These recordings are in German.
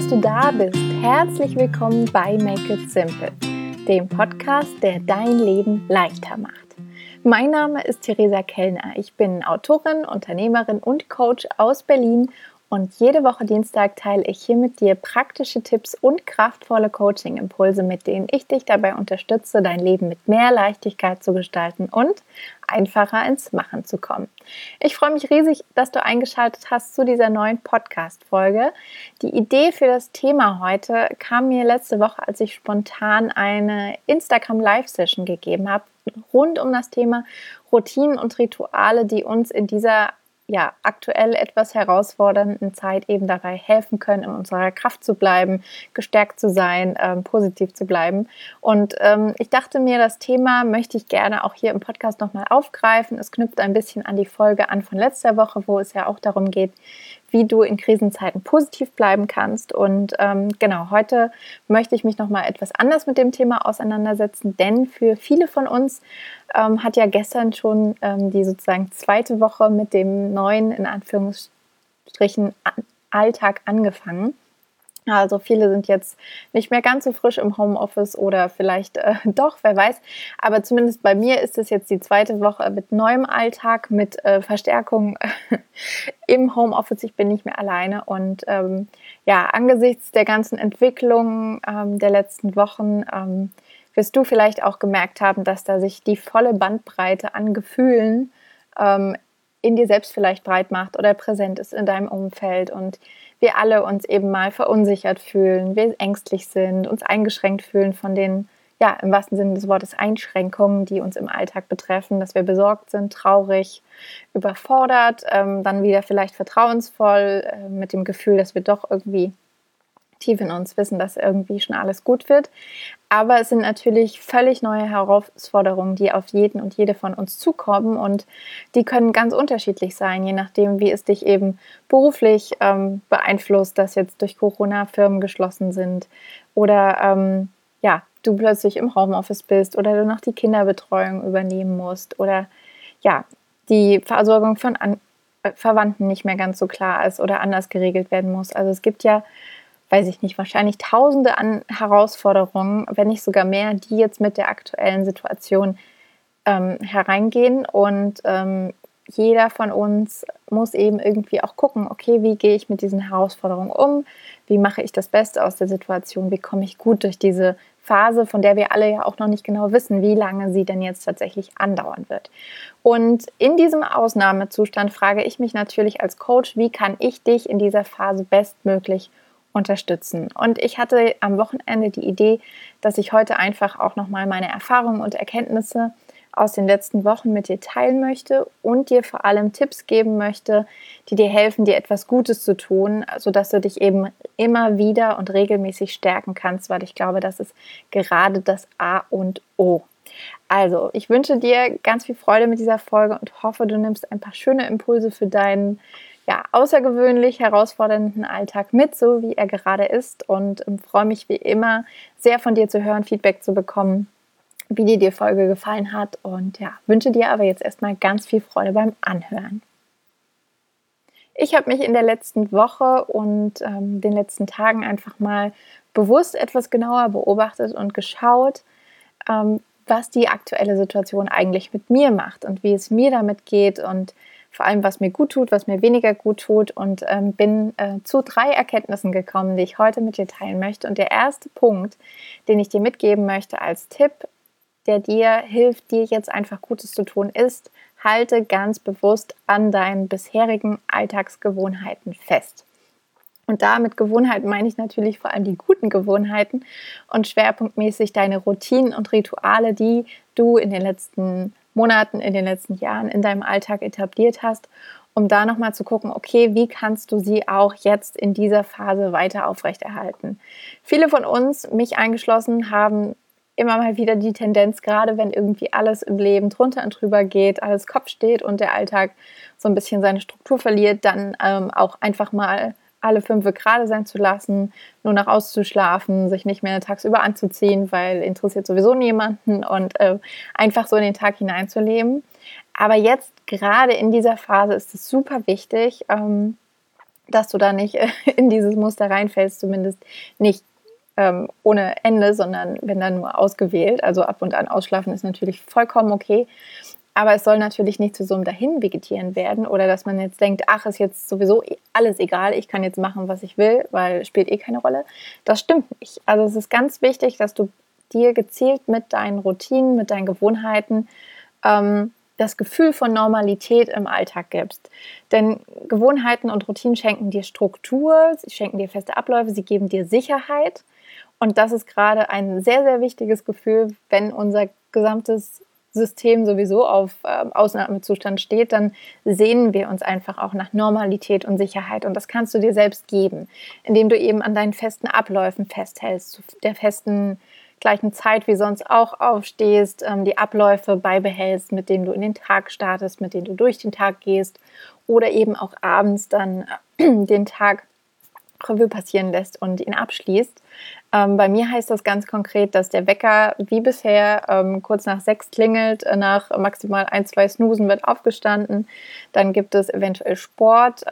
du da bist. Herzlich willkommen bei Make It Simple, dem Podcast, der dein Leben leichter macht. Mein Name ist Theresa Kellner. Ich bin Autorin, Unternehmerin und Coach aus Berlin und jede Woche Dienstag teile ich hier mit dir praktische Tipps und kraftvolle Coaching-Impulse, mit denen ich dich dabei unterstütze, dein Leben mit mehr Leichtigkeit zu gestalten und einfacher ins Machen zu kommen. Ich freue mich riesig, dass du eingeschaltet hast zu dieser neuen Podcast-Folge. Die Idee für das Thema heute kam mir letzte Woche, als ich spontan eine Instagram-Live-Session gegeben habe, rund um das Thema Routinen und Rituale, die uns in dieser aktuell etwas herausfordernden Zeit eben dabei helfen können, in unserer Kraft zu bleiben, gestärkt zu sein, positiv zu bleiben. Und ich dachte mir, das Thema möchte ich gerne auch hier im Podcast nochmal aufgreifen. Es knüpft ein bisschen an die Folge an von letzter Woche, wo es ja auch darum geht, wie du in Krisenzeiten positiv bleiben kannst. Und heute möchte ich mich nochmal etwas anders mit dem Thema auseinandersetzen, denn für viele von uns hat ja gestern schon die sozusagen zweite Woche mit dem neuen, in Anführungsstrichen, Alltag angefangen. Also viele sind jetzt nicht mehr ganz so frisch im Homeoffice oder vielleicht doch, wer weiß. Aber zumindest bei mir ist es jetzt die zweite Woche mit neuem Alltag, mit Verstärkung im Homeoffice. Ich bin nicht mehr alleine und angesichts der ganzen Entwicklung der letzten Wochen wirst du vielleicht auch gemerkt haben, dass da sich die volle Bandbreite an Gefühlen in dir selbst vielleicht breit macht oder präsent ist in deinem Umfeld und wir alle uns eben mal verunsichert fühlen, wir ängstlich sind, uns eingeschränkt fühlen von den, im wahrsten Sinne des Wortes Einschränkungen, die uns im Alltag betreffen, dass wir besorgt sind, traurig, überfordert, dann wieder vielleicht vertrauensvoll mit dem Gefühl, dass wir doch irgendwie tief in uns wissen, dass irgendwie schon alles gut wird. Aber es sind natürlich völlig neue Herausforderungen, die auf jeden und jede von uns zukommen und die können ganz unterschiedlich sein, je nachdem, wie es dich eben beruflich beeinflusst, dass jetzt durch Corona Firmen geschlossen sind oder du plötzlich im Homeoffice bist oder du noch die Kinderbetreuung übernehmen musst oder die Versorgung von Verwandten nicht mehr ganz so klar ist oder anders geregelt werden muss. Also es gibt ja, weiß ich nicht, wahrscheinlich Tausende an Herausforderungen, wenn nicht sogar mehr, die jetzt mit der aktuellen Situation hereingehen. Und jeder von uns muss eben irgendwie auch gucken, okay, wie gehe ich mit diesen Herausforderungen um? Wie mache ich das Beste aus der Situation? Wie komme ich gut durch diese Phase, von der wir alle ja auch noch nicht genau wissen, wie lange sie denn jetzt tatsächlich andauern wird? Und in diesem Ausnahmezustand frage ich mich natürlich als Coach, wie kann ich dich in dieser Phase bestmöglich unterstützen. Und ich hatte am Wochenende die Idee, dass ich heute einfach auch nochmal meine Erfahrungen und Erkenntnisse aus den letzten Wochen mit dir teilen möchte und dir vor allem Tipps geben möchte, die dir helfen, dir etwas Gutes zu tun, sodass du dich eben immer wieder und regelmäßig stärken kannst, weil ich glaube, das ist gerade das A und O. Also, ich wünsche dir ganz viel Freude mit dieser Folge und hoffe, du nimmst ein paar schöne Impulse für deinen außergewöhnlich herausfordernden Alltag mit, so wie er gerade ist und freue mich wie immer sehr von dir zu hören, Feedback zu bekommen, wie dir die Folge gefallen hat und wünsche dir aber jetzt erstmal ganz viel Freude beim Anhören. Ich habe mich in der letzten Woche und den letzten Tagen einfach mal bewusst etwas genauer beobachtet und geschaut, was die aktuelle Situation eigentlich mit mir macht und wie es mir damit geht und vor allem, was mir gut tut, was mir weniger gut tut und bin zu 3 Erkenntnissen gekommen, die ich heute mit dir teilen möchte. Und der erste Punkt, den ich dir mitgeben möchte als Tipp, der dir hilft, dir jetzt einfach Gutes zu tun, ist, halte ganz bewusst an deinen bisherigen Alltagsgewohnheiten fest. Und da mit Gewohnheiten meine ich natürlich vor allem die guten Gewohnheiten und schwerpunktmäßig deine Routinen und Rituale, die du in den letzten Monaten, in den letzten Jahren in deinem Alltag etabliert hast, um da nochmal zu gucken, okay, wie kannst du sie auch jetzt in dieser Phase weiter aufrechterhalten? Viele von uns, mich eingeschlossen, haben immer mal wieder die Tendenz, gerade wenn irgendwie alles im Leben drunter und drüber geht, alles Kopf steht und der Alltag so ein bisschen seine Struktur verliert, dann auch einfach mal alle 5 gerade sein zu lassen, nur noch auszuschlafen, sich nicht mehr tagsüber anzuziehen, weil interessiert sowieso niemanden und einfach so in den Tag hineinzuleben. Aber jetzt gerade in dieser Phase ist es super wichtig, dass du da nicht in dieses Muster reinfällst, zumindest nicht ohne Ende, sondern wenn dann nur ausgewählt. Also ab und an ausschlafen ist natürlich vollkommen okay. Aber es soll natürlich nicht zu so einem Dahinvegetieren werden oder dass man jetzt denkt, ach, ist jetzt sowieso alles egal, ich kann jetzt machen, was ich will, weil spielt keine Rolle. Das stimmt nicht. Also es ist ganz wichtig, dass du dir gezielt mit deinen Routinen, mit deinen Gewohnheiten das Gefühl von Normalität im Alltag gibst. Denn Gewohnheiten und Routinen schenken dir Struktur, sie schenken dir feste Abläufe, sie geben dir Sicherheit. Und das ist gerade ein sehr, sehr wichtiges Gefühl, wenn unser gesamtes System sowieso auf Ausnahmezustand steht, dann sehnen wir uns einfach auch nach Normalität und Sicherheit. Und das kannst du dir selbst geben, indem du eben an deinen festen Abläufen festhältst, zu der festen gleichen Zeit wie sonst auch aufstehst, die Abläufe beibehältst, mit denen du in den Tag startest, mit denen du durch den Tag gehst oder eben auch abends dann den Tag Revue passieren lässt und ihn abschließt. Bei mir heißt das ganz konkret, dass der Wecker wie bisher kurz nach 6 klingelt, nach maximal 1, 2 Snoosen wird aufgestanden. Dann gibt es eventuell Sport,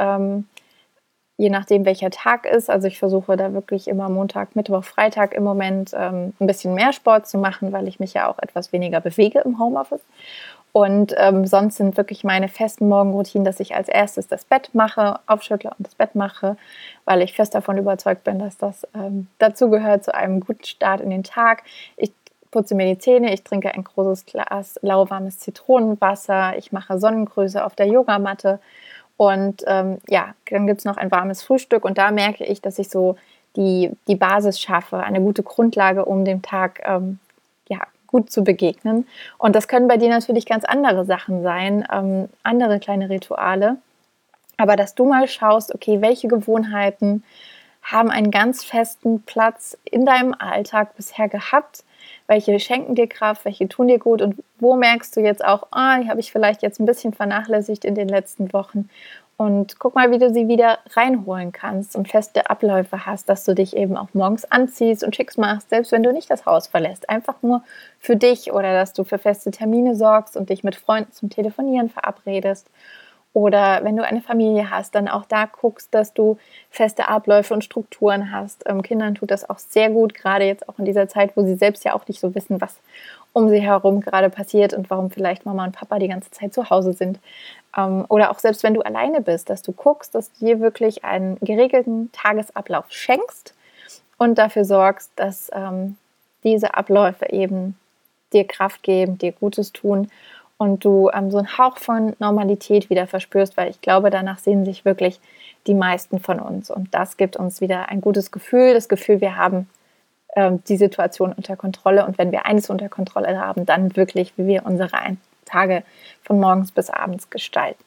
je nachdem welcher Tag ist. Also ich versuche da wirklich immer Montag, Mittwoch, Freitag im Moment ein bisschen mehr Sport zu machen, weil ich mich ja auch etwas weniger bewege im Homeoffice. Und sonst sind wirklich meine festen Morgenroutinen, dass ich als erstes das Bett mache, aufschüttle und das Bett mache, weil ich fest davon überzeugt bin, dass das dazu gehört zu einem guten Start in den Tag. Ich putze mir die Zähne, ich trinke ein großes Glas lauwarmes Zitronenwasser, ich mache Sonnengrüße auf der Yogamatte und dann gibt es noch ein warmes Frühstück und da merke ich, dass ich so die Basis schaffe, eine gute Grundlage, um dem Tag gut zu begegnen. Und das können bei dir natürlich ganz andere Sachen sein, andere kleine Rituale. Aber dass du mal schaust, okay, welche Gewohnheiten haben einen ganz festen Platz in deinem Alltag bisher gehabt, welche schenken dir Kraft, welche tun dir gut und wo merkst du jetzt auch, die habe ich vielleicht jetzt ein bisschen vernachlässigt in den letzten Wochen. Und guck mal, wie du sie wieder reinholen kannst und feste Abläufe hast, dass du dich eben auch morgens anziehst und schick machst, selbst wenn du nicht das Haus verlässt. Einfach nur für dich oder dass du für feste Termine sorgst und dich mit Freunden zum Telefonieren verabredest. Oder wenn du eine Familie hast, dann auch da guckst, dass du feste Abläufe und Strukturen hast. Kindern tut das auch sehr gut, gerade jetzt auch in dieser Zeit, wo sie selbst ja auch nicht so wissen, was um sie herum gerade passiert und warum vielleicht Mama und Papa die ganze Zeit zu Hause sind. Oder auch selbst wenn du alleine bist, dass du guckst, dass du dir wirklich einen geregelten Tagesablauf schenkst und dafür sorgst, dass diese Abläufe eben dir Kraft geben, dir Gutes tun und du so einen Hauch von Normalität wieder verspürst, weil ich glaube, danach sehnen sich wirklich die meisten von uns. Und das gibt uns wieder ein gutes Gefühl, das Gefühl, wir haben die Situation unter Kontrolle. Und wenn wir eines unter Kontrolle haben, dann wirklich, wie wir unsere Tage von morgens bis abends gestalten.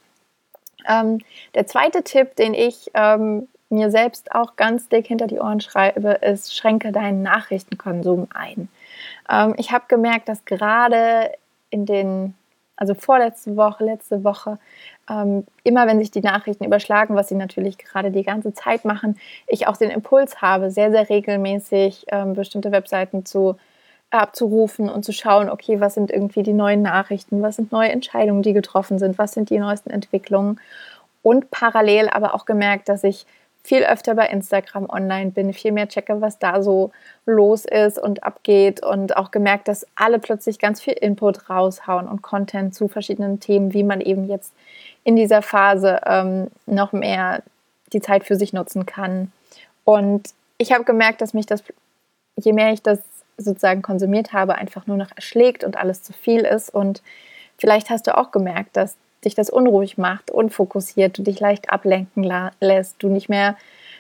Der zweite Tipp, den ich mir selbst auch ganz dick hinter die Ohren schreibe, ist, schränke deinen Nachrichtenkonsum ein. Ich habe gemerkt, dass gerade vorletzte Woche, letzte Woche, immer wenn sich die Nachrichten überschlagen, was sie natürlich gerade die ganze Zeit machen, ich auch den Impuls habe, sehr, sehr regelmäßig bestimmte Webseiten abzurufen und zu schauen, okay, was sind irgendwie die neuen Nachrichten, was sind neue Entscheidungen, die getroffen sind, was sind die neuesten Entwicklungen und parallel aber auch gemerkt, dass ich viel öfter bei Instagram online bin, viel mehr checke, was da so los ist und abgeht und auch gemerkt, dass alle plötzlich ganz viel Input raushauen und Content zu verschiedenen Themen, wie man eben jetzt in dieser Phase noch mehr die Zeit für sich nutzen kann. Und ich habe gemerkt, dass mich das, je mehr ich das sozusagen konsumiert habe, einfach nur noch erschlägt und alles zu viel ist. Und vielleicht hast du auch gemerkt, dass dich das unruhig macht, unfokussiert, du dich leicht ablenken lässt, du nicht mehr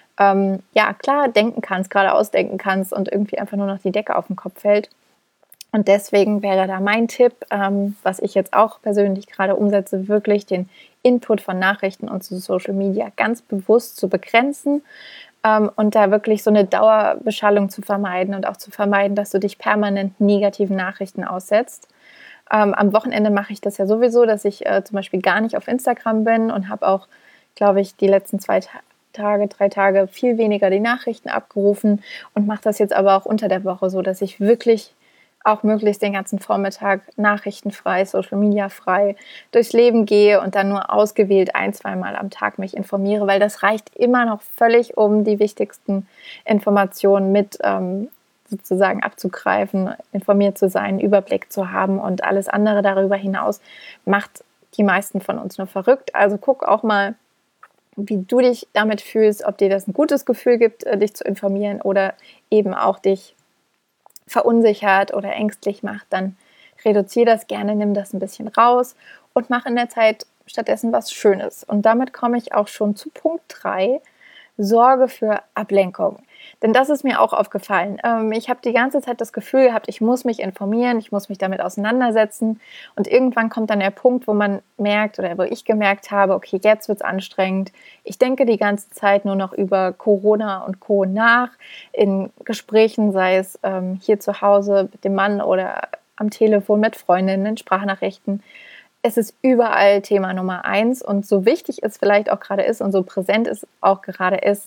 klar denken kannst, geradeaus denken kannst und irgendwie einfach nur noch die Decke auf den Kopf fällt. Und deswegen wäre da mein Tipp, was ich jetzt auch persönlich gerade umsetze, wirklich den Input von Nachrichten und zu Social Media ganz bewusst zu begrenzen und da wirklich so eine Dauerbeschallung zu vermeiden und auch zu vermeiden, dass du dich permanent negativen Nachrichten aussetzt. Am Wochenende mache ich das ja sowieso, dass ich zum Beispiel gar nicht auf Instagram bin und habe auch, glaube ich, die letzten 3 Tage viel weniger die Nachrichten abgerufen und mache das jetzt aber auch unter der Woche so, dass ich wirklich auch möglichst den ganzen Vormittag nachrichtenfrei, Social Media frei durchs Leben gehe und dann nur ausgewählt 1-2 Mal am Tag mich informiere, weil das reicht immer noch völlig, um die wichtigsten Informationen mit sozusagen abzugreifen, informiert zu sein, Überblick zu haben, und alles andere darüber hinaus macht die meisten von uns nur verrückt. Also guck auch mal, wie du dich damit fühlst, ob dir das ein gutes Gefühl gibt, dich zu informieren oder eben auch dich verunsichert oder ängstlich macht. Dann reduziere das gerne, nimm das ein bisschen raus und mach in der Zeit stattdessen was Schönes. Und damit komme ich auch schon zu Punkt 3, Sorge für Ablenkung. Denn das ist mir auch aufgefallen. Ich habe die ganze Zeit das Gefühl gehabt, ich muss mich informieren, ich muss mich damit auseinandersetzen. Und irgendwann kommt dann der Punkt, wo man merkt oder wo ich gemerkt habe, okay, jetzt wird es anstrengend. Ich denke die ganze Zeit nur noch über Corona und Co. nach. In Gesprächen, sei es hier zu Hause mit dem Mann oder am Telefon mit Freundinnen, in Sprachnachrichten. Es ist überall Thema Nummer 1, und so wichtig es vielleicht auch gerade ist und so präsent es auch gerade ist,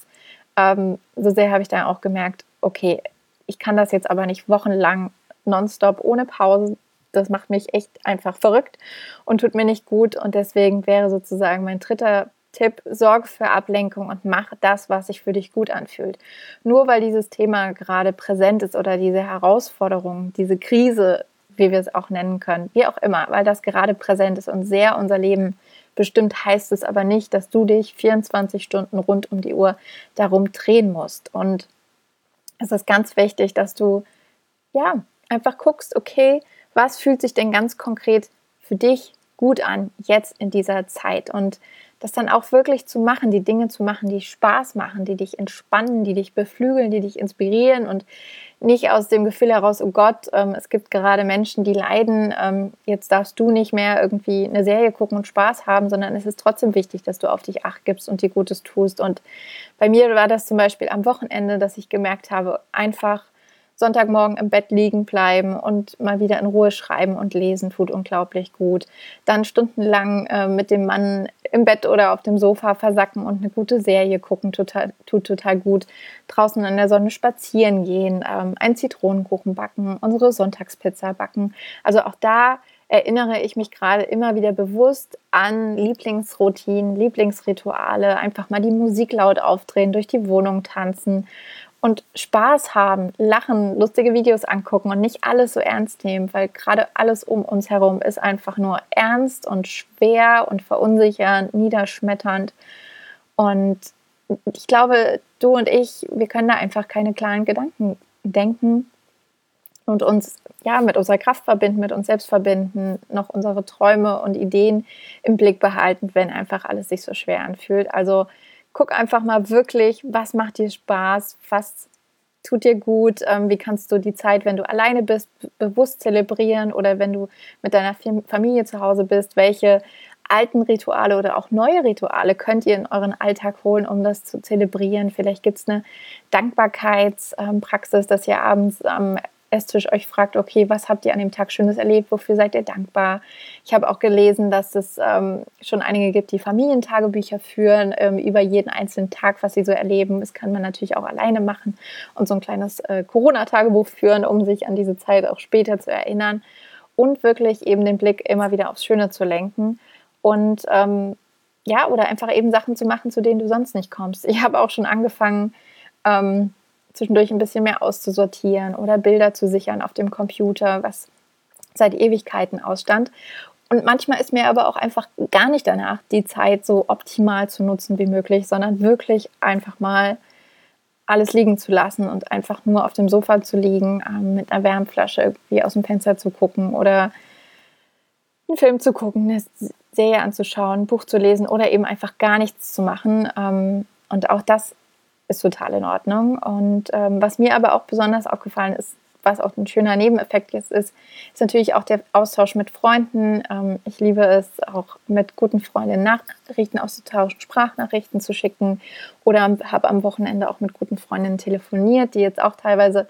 so sehr habe ich dann auch gemerkt, okay, ich kann das jetzt aber nicht wochenlang nonstop ohne Pause. Das macht mich echt einfach verrückt und tut mir nicht gut. Und deswegen wäre sozusagen mein 3. Tipp: Sorge für Ablenkung und mach das, was sich für dich gut anfühlt. Nur weil dieses Thema gerade präsent ist oder diese Herausforderung, diese Krise, wie wir es auch nennen können, wie auch immer, weil das gerade präsent ist und sehr unser Leben bestimmt, heißt es aber nicht, dass du dich 24 Stunden rund um die Uhr darum drehen musst. Und es ist ganz wichtig, dass du einfach guckst, okay, was fühlt sich denn ganz konkret für dich gut an jetzt in dieser Zeit, und das dann auch wirklich zu machen, die Dinge zu machen, die Spaß machen, die dich entspannen, die dich beflügeln, die dich inspirieren, und nicht aus dem Gefühl heraus, oh Gott, es gibt gerade Menschen, die leiden, jetzt darfst du nicht mehr irgendwie eine Serie gucken und Spaß haben, sondern es ist trotzdem wichtig, dass du auf dich Acht gibst und dir Gutes tust. Und bei mir war das zum Beispiel am Wochenende, dass ich gemerkt habe, einfach Sonntagmorgen im Bett liegen bleiben und mal wieder in Ruhe schreiben und lesen tut unglaublich gut. Dann stundenlang mit dem Mann im Bett oder auf dem Sofa versacken und eine gute Serie gucken tut total gut. Draußen in der Sonne spazieren gehen, einen Zitronenkuchen backen, unsere Sonntagspizza backen. Also auch da erinnere ich mich gerade immer wieder bewusst an Lieblingsroutinen, Lieblingsrituale, einfach mal die Musik laut aufdrehen, durch die Wohnung tanzen und Spaß haben, lachen, lustige Videos angucken und nicht alles so ernst nehmen, weil gerade alles um uns herum ist einfach nur ernst und schwer und verunsichernd, niederschmetternd. Und ich glaube, du und ich, wir können da einfach keine klaren Gedanken denken und uns mit unserer Kraft verbinden, mit uns selbst verbinden, noch unsere Träume und Ideen im Blick behalten, wenn einfach alles sich so schwer anfühlt. Also guck einfach mal wirklich, was macht dir Spaß, was tut dir gut, wie kannst du die Zeit, wenn du alleine bist, bewusst zelebrieren, oder wenn du mit deiner Familie zu Hause bist, welche alten Rituale oder auch neue Rituale könnt ihr in euren Alltag holen, um das zu zelebrieren. Vielleicht gibt es eine Dankbarkeitspraxis, dass ihr abends am Esstisch euch fragt, okay, was habt ihr an dem Tag Schönes erlebt, wofür seid ihr dankbar? Ich habe auch gelesen, dass es schon einige gibt, die Familientagebücher führen über jeden einzelnen Tag, was sie so erleben. Das kann man natürlich auch alleine machen und so ein kleines Corona-Tagebuch führen, um sich an diese Zeit auch später zu erinnern und wirklich eben den Blick immer wieder aufs Schöne zu lenken und oder einfach eben Sachen zu machen, zu denen du sonst nicht kommst. Ich habe auch schon angefangen, zwischendurch ein bisschen mehr auszusortieren oder Bilder zu sichern auf dem Computer, was seit Ewigkeiten ausstand. Und manchmal ist mir aber auch einfach gar nicht danach, die Zeit so optimal zu nutzen wie möglich, sondern wirklich einfach mal alles liegen zu lassen und einfach nur auf dem Sofa zu liegen, mit einer Wärmflasche irgendwie aus dem Fenster zu gucken oder einen Film zu gucken, eine Serie anzuschauen, ein Buch zu lesen oder eben einfach gar nichts zu machen. Und auch das ist total in Ordnung. Und was mir aber auch besonders aufgefallen ist, was auch ein schöner Nebeneffekt jetzt ist natürlich auch der Austausch mit Freunden. Ich liebe es auch, mit guten Freundinnen Nachrichten auszutauschen, Sprachnachrichten zu schicken, oder habe am Wochenende auch mit guten Freundinnen telefoniert, die jetzt auch teilweise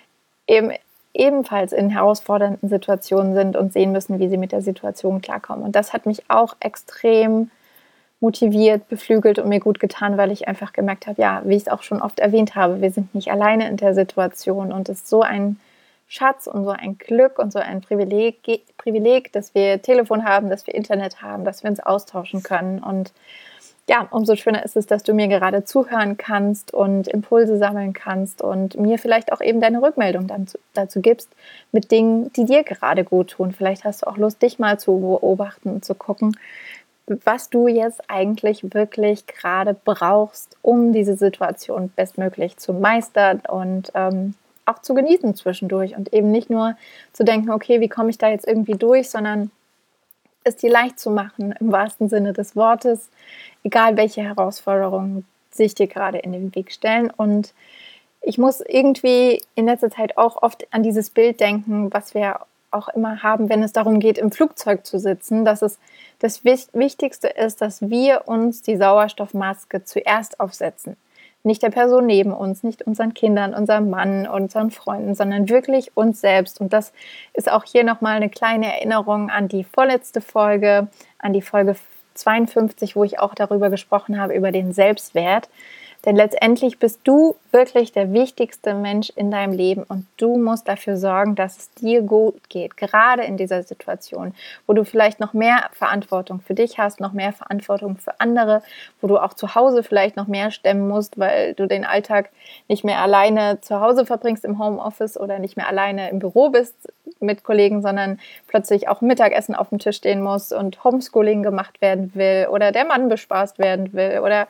ebenfalls in herausfordernden Situationen sind und sehen müssen, wie sie mit der Situation klarkommen. Und das hat mich auch extrem motiviert, beflügelt und mir gut getan, weil ich einfach gemerkt habe, ja, wie ich es auch schon oft erwähnt habe, wir sind nicht alleine in der Situation, und es ist so ein Schatz und so ein Glück und so ein Privileg, dass wir Telefon haben, dass wir Internet haben, dass wir uns austauschen können. Und ja, umso schöner ist es, dass du mir gerade zuhören kannst und Impulse sammeln kannst und mir vielleicht auch eben deine Rückmeldung dazu gibst mit Dingen, die dir gerade gut tun. Vielleicht hast du auch Lust, dich mal zu beobachten und zu gucken, was du jetzt eigentlich wirklich gerade brauchst, um diese Situation bestmöglich zu meistern und auch zu genießen zwischendurch und eben nicht nur zu denken, okay, wie komme ich da jetzt irgendwie durch, sondern es dir leicht zu machen, im wahrsten Sinne des Wortes, egal welche Herausforderungen sich dir gerade in den Weg stellen. Und ich muss irgendwie in letzter Zeit auch oft an dieses Bild denken, was wir auch immer haben, wenn es darum geht, im Flugzeug zu sitzen, dass es das Wichtigste ist, dass wir uns die Sauerstoffmaske zuerst aufsetzen. Nicht der Person neben uns, nicht unseren Kindern, unserem Mann, unseren Freunden, sondern wirklich uns selbst. Und das ist auch hier nochmal eine kleine Erinnerung an die vorletzte Folge, an die Folge 52, wo ich auch darüber gesprochen habe, über den Selbstwert. Denn letztendlich bist du wirklich der wichtigste Mensch in deinem Leben und du musst dafür sorgen, dass es dir gut geht. Gerade in dieser Situation, wo du vielleicht noch mehr Verantwortung für dich hast, noch mehr Verantwortung für andere, wo du auch zu Hause vielleicht noch mehr stemmen musst, weil du den Alltag nicht mehr alleine zu Hause verbringst im Homeoffice oder nicht mehr alleine im Büro bist mit Kollegen, sondern plötzlich auch Mittagessen auf dem Tisch stehen muss und Homeschooling gemacht werden will oder der Mann bespaßt werden will oder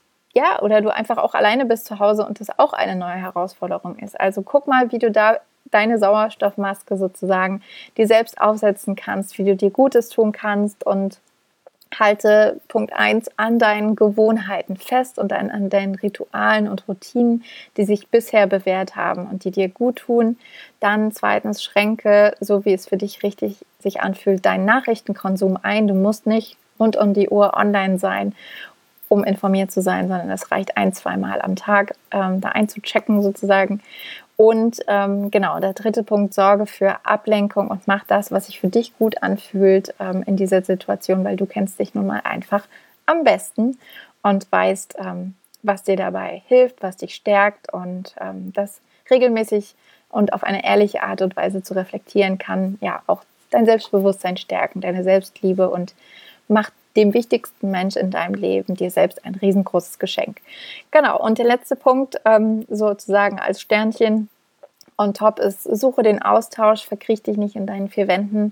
du einfach auch alleine bist zu Hause und das auch eine neue Herausforderung ist. Also guck mal, wie du da deine Sauerstoffmaske sozusagen dir selbst aufsetzen kannst, wie du dir Gutes tun kannst und halte Punkt 1 an deinen Gewohnheiten fest und an deinen Ritualen und Routinen, die sich bisher bewährt haben und die dir gut tun. Dann 2. schränke, so wie es für dich richtig sich anfühlt, deinen Nachrichtenkonsum ein. Du musst nicht rund um die Uhr online sein, um informiert zu sein, sondern es reicht 1-2 Mal am Tag, da einzuchecken sozusagen. Und genau, der 3. Punkt, sorge für Ablenkung und mach das, was sich für dich gut anfühlt in dieser Situation, weil du kennst dich nun mal einfach am besten und weißt, was dir dabei hilft, was dich stärkt und das regelmäßig und auf eine ehrliche Art und Weise zu reflektieren kann, ja, auch dein Selbstbewusstsein stärken, deine Selbstliebe und macht dem wichtigsten Mensch in deinem Leben, dir selbst ein riesengroßes Geschenk. Genau, und der letzte Punkt, sozusagen als Sternchen on top ist, suche den Austausch, verkriech dich nicht in deinen 4 Wänden,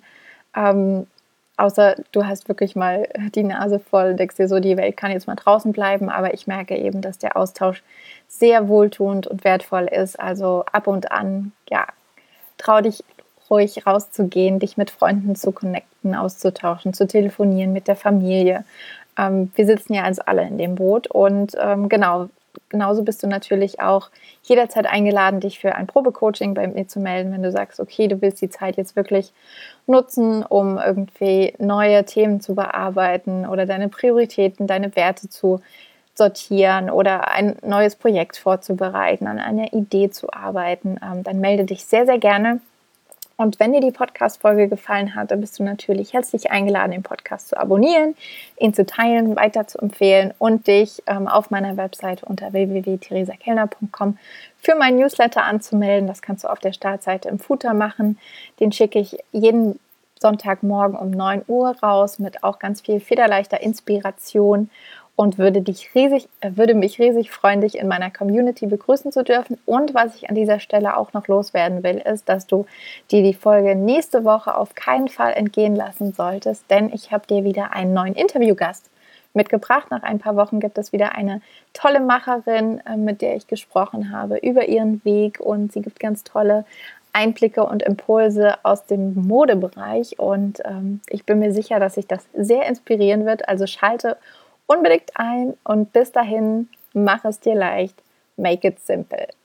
außer du hast wirklich mal die Nase voll, denkst dir so, die Welt kann jetzt mal draußen bleiben, aber ich merke eben, dass der Austausch sehr wohltuend und wertvoll ist, also ab und an, ja, trau dich ruhig rauszugehen, dich mit Freunden zu connecten, auszutauschen, zu telefonieren mit der Familie. Wir sitzen ja also alle in dem Boot und genauso bist du natürlich auch jederzeit eingeladen, dich für ein Probecoaching bei mir zu melden, wenn du sagst, okay, du willst die Zeit jetzt wirklich nutzen, um irgendwie neue Themen zu bearbeiten oder deine Prioritäten, deine Werte zu sortieren oder ein neues Projekt vorzubereiten, an einer Idee zu arbeiten, dann melde dich sehr, sehr gerne. Und wenn dir die Podcast-Folge gefallen hat, dann bist du natürlich herzlich eingeladen, den Podcast zu abonnieren, ihn zu teilen, weiter zu empfehlen und dich auf meiner Webseite unter www.theresakellner.com für meinen Newsletter anzumelden. Das kannst du auf der Startseite im Footer machen. Den schicke ich jeden Sonntagmorgen um 9 Uhr raus mit auch ganz viel federleichter Inspiration und würde mich riesig freuen, dich in meiner Community begrüßen zu dürfen. Und was ich an dieser Stelle auch noch loswerden will, ist, dass du dir die Folge nächste Woche auf keinen Fall entgehen lassen solltest, denn ich habe dir wieder einen neuen Interviewgast mitgebracht. Nach ein paar Wochen gibt es wieder eine tolle Macherin, mit der ich gesprochen habe über ihren Weg und sie gibt ganz tolle Einblicke und Impulse aus dem Modebereich und ich bin mir sicher, dass sich das sehr inspirieren wird. Also schalte unbedingt ein und bis dahin, mach es dir leicht, make it simple.